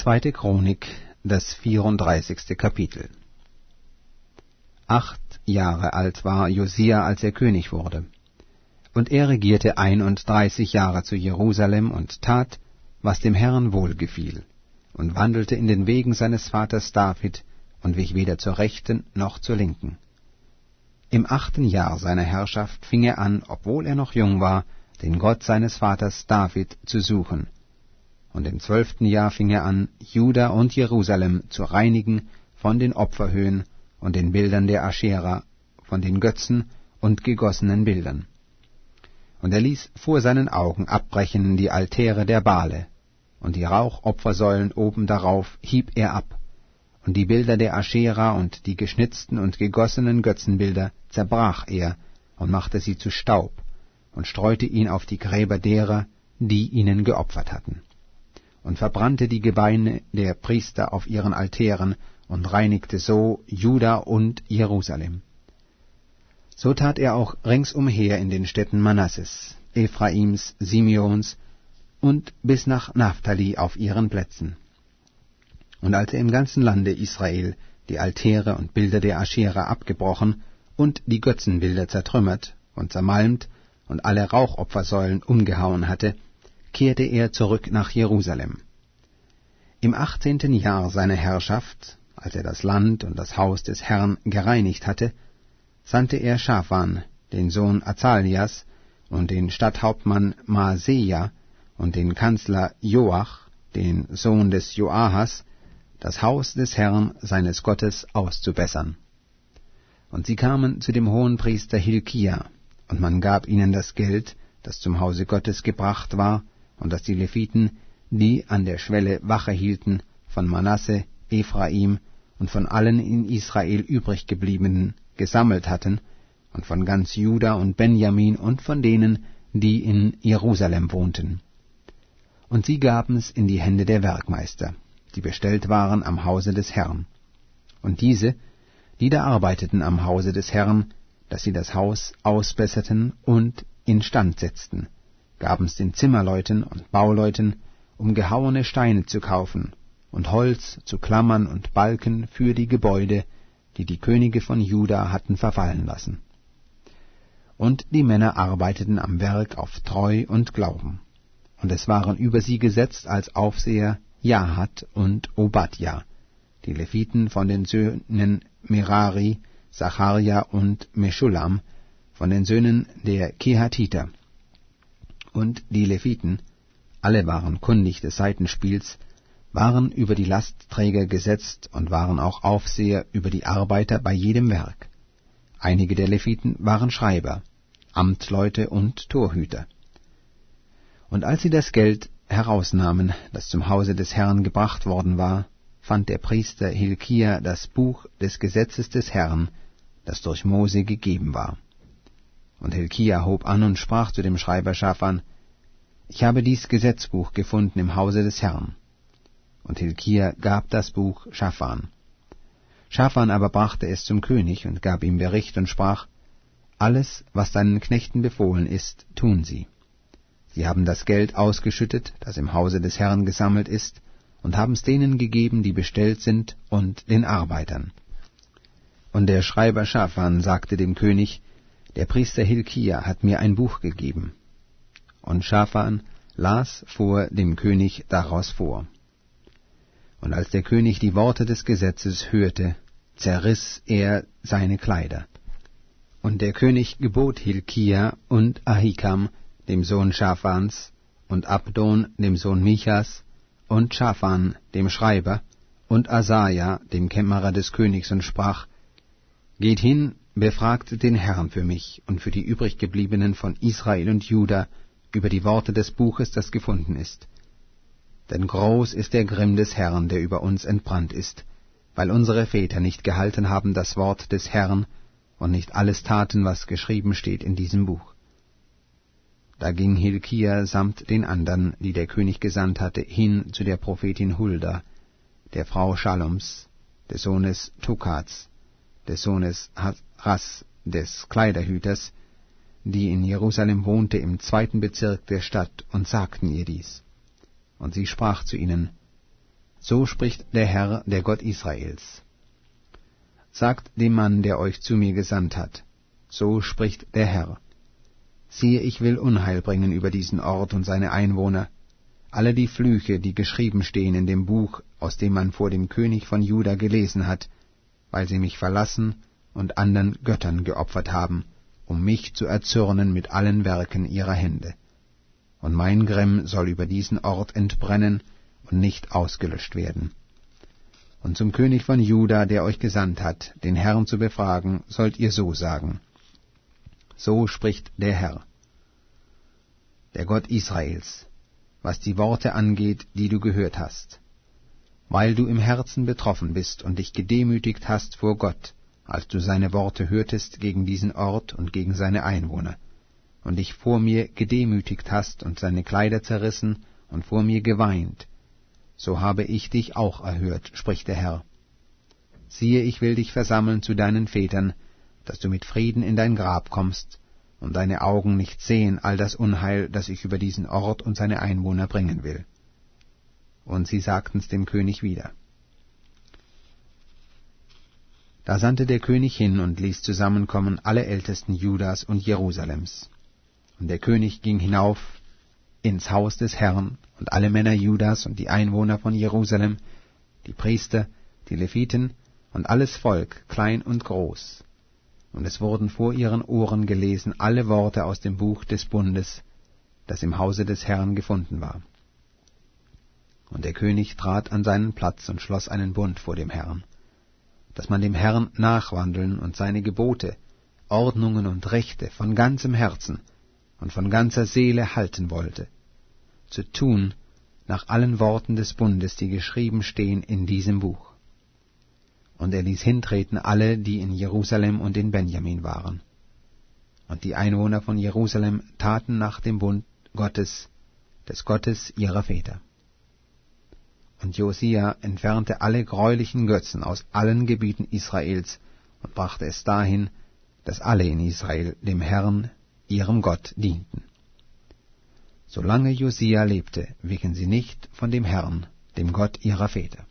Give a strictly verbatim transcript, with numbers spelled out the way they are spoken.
Zweite Chronik, das vierunddreißigste Kapitel. Acht Jahre alt war Josia, als er König wurde. Und er regierte einunddreißig Jahre zu Jerusalem und tat, was dem Herrn wohlgefiel, und wandelte in den Wegen seines Vaters David und wich weder zur Rechten noch zur Linken. Im achten Jahr seiner Herrschaft fing er an, obwohl er noch jung war, den Gott seines Vaters David zu suchen. Und im zwölften Jahr fing er an, Juda und Jerusalem zu reinigen von den Opferhöhen und den Bildern der Aschera, von den Götzen und gegossenen Bildern. Und er ließ vor seinen Augen abbrechen die Altäre der Bale, und die Rauchopfersäulen oben darauf hieb er ab, und die Bilder der Aschera und die geschnitzten und gegossenen Götzenbilder zerbrach er und machte sie zu Staub und streute ihn auf die Gräber derer, die ihnen geopfert hatten, und verbrannte die Gebeine der Priester auf ihren Altären und reinigte so Juda und Jerusalem. So tat er auch ringsumher in den Städten Manasses, Ephraims, Simeons und bis nach Naphtali auf ihren Plätzen. Und als er im ganzen Lande Israel die Altäre und Bilder der Aschera abgebrochen und die Götzenbilder zertrümmert und zermalmt und alle Rauchopfersäulen umgehauen hatte, kehrte er zurück nach Jerusalem. Im achtzehnten Jahr seiner Herrschaft, als er das Land und das Haus des Herrn gereinigt hatte, sandte er Schaphan, den Sohn Azalias, und den Stadthauptmann Maaseia und den Kanzler Joach, den Sohn des Joahas, das Haus des Herrn seines Gottes auszubessern. Und sie kamen zu dem Hohenpriester Hilkia, und man gab ihnen das Geld, das zum Hause Gottes gebracht war, und das die Leviten, die an der Schwelle Wache hielten, von Manasse, Ephraim und von allen in Israel übriggebliebenen gesammelt hatten, und von ganz Juda und Benjamin und von denen, die in Jerusalem wohnten. Und sie gaben's in die Hände der Werkmeister, die bestellt waren am Hause des Herrn. Und diese, die da arbeiteten am Hause des Herrn, dass sie das Haus ausbesserten und instand setzten, gaben's den Zimmerleuten und Bauleuten, um gehauene Steine zu kaufen und Holz zu Klammern und Balken für die Gebäude, die die Könige von Juda hatten verfallen lassen. Und die Männer arbeiteten am Werk auf Treu und Glauben. Und es waren über sie gesetzt als Aufseher Jahat und Obadja, die Leviten von den Söhnen Merari, Sacharja und Meschulam, von den Söhnen der Kehatiter. Und die Leviten, alle waren kundig des Saitenspiels, waren über die Lastträger gesetzt und waren auch Aufseher über die Arbeiter bei jedem Werk. Einige der Leviten waren Schreiber, Amtleute und Torhüter. Und als sie das Geld herausnahmen, das zum Hause des Herrn gebracht worden war, fand der Priester Hilkia das Buch des Gesetzes des Herrn, das durch Mose gegeben war. Und Hilkia hob an und sprach zu dem Schreiber Schaphan: Ich habe dies Gesetzbuch gefunden im Hause des Herrn. Und Hilkia gab das Buch Schaphan. Schaphan aber brachte es zum König und gab ihm Bericht und sprach: Alles, was deinen Knechten befohlen ist, tun sie. Sie haben das Geld ausgeschüttet, das im Hause des Herrn gesammelt ist, und haben's denen gegeben, die bestellt sind, und den Arbeitern. Und der Schreiber Schaphan sagte dem König: Der Priester Hilkia hat mir ein Buch gegeben. Und Schaphan las vor dem König daraus vor. Und als der König die Worte des Gesetzes hörte, zerriss er seine Kleider. Und der König gebot Hilkia und Ahikam, dem Sohn Schaphans, und Abdon, dem Sohn Michas, und Schaphan, dem Schreiber, und Asaja, dem Kämmerer des Königs, und sprach: Geht hin, befragt den Herrn für mich und für die übriggebliebenen von Israel und Juda über die Worte des Buches, das gefunden ist. Denn groß ist der Grimm des Herrn, der über uns entbrannt ist, weil unsere Väter nicht gehalten haben das Wort des Herrn und nicht alles taten, was geschrieben steht in diesem Buch. Da ging Hilkia samt den andern, die der König gesandt hatte, hin zu der Prophetin Hulda, der Frau Schaloms, des Sohnes Tukats, des Sohnes Ras, des Kleiderhüters, die in Jerusalem wohnte im zweiten Bezirk der Stadt, und sagten ihr dies. Und sie sprach zu ihnen: So spricht der Herr, der Gott Israels. Sagt dem Mann, der euch zu mir gesandt hat, so spricht der Herr. Siehe, ich will Unheil bringen über diesen Ort und seine Einwohner, alle die Flüche, die geschrieben stehen in dem Buch, aus dem man vor dem König von Juda gelesen hat, weil sie mich verlassen und anderen Göttern geopfert haben, um mich zu erzürnen mit allen Werken ihrer Hände. Und mein Grimm soll über diesen Ort entbrennen und nicht ausgelöscht werden. Und zum König von Juda, der euch gesandt hat, den Herrn zu befragen, sollt ihr so sagen: So spricht der Herr, der Gott Israels, was die Worte angeht, die du gehört hast. Weil du im Herzen betroffen bist und dich gedemütigt hast vor Gott, als du seine Worte hörtest gegen diesen Ort und gegen seine Einwohner, und dich vor mir gedemütigt hast und seine Kleider zerrissen und vor mir geweint, so habe ich dich auch erhört, spricht der Herr. Siehe, ich will dich versammeln zu deinen Vätern, dass du mit Frieden in dein Grab kommst, und deine Augen nicht sehen all das Unheil, das ich über diesen Ort und seine Einwohner bringen will. Und sie sagten's dem König wieder. Da sandte der König hin und ließ zusammenkommen alle Ältesten Judas und Jerusalems. Und der König ging hinauf ins Haus des Herrn, und alle Männer Judas und die Einwohner von Jerusalem, die Priester, die Leviten und alles Volk, klein und groß. Und es wurden vor ihren Ohren gelesen alle Worte aus dem Buch des Bundes, das im Hause des Herrn gefunden war. Und der König trat an seinen Platz und schloss einen Bund vor dem Herrn, dass man dem Herrn nachwandeln und seine Gebote, Ordnungen und Rechte von ganzem Herzen und von ganzer Seele halten wollte, zu tun nach allen Worten des Bundes, die geschrieben stehen in diesem Buch. Und er ließ hintreten alle, die in Jerusalem und in Benjamin waren. Und die Einwohner von Jerusalem taten nach dem Bund Gottes, des Gottes ihrer Väter. Und Josia entfernte alle greulichen Götzen aus allen Gebieten Israels und brachte es dahin, dass alle in Israel dem Herrn, ihrem Gott, dienten. Solange Josia lebte, wichen sie nicht von dem Herrn, dem Gott ihrer Väter.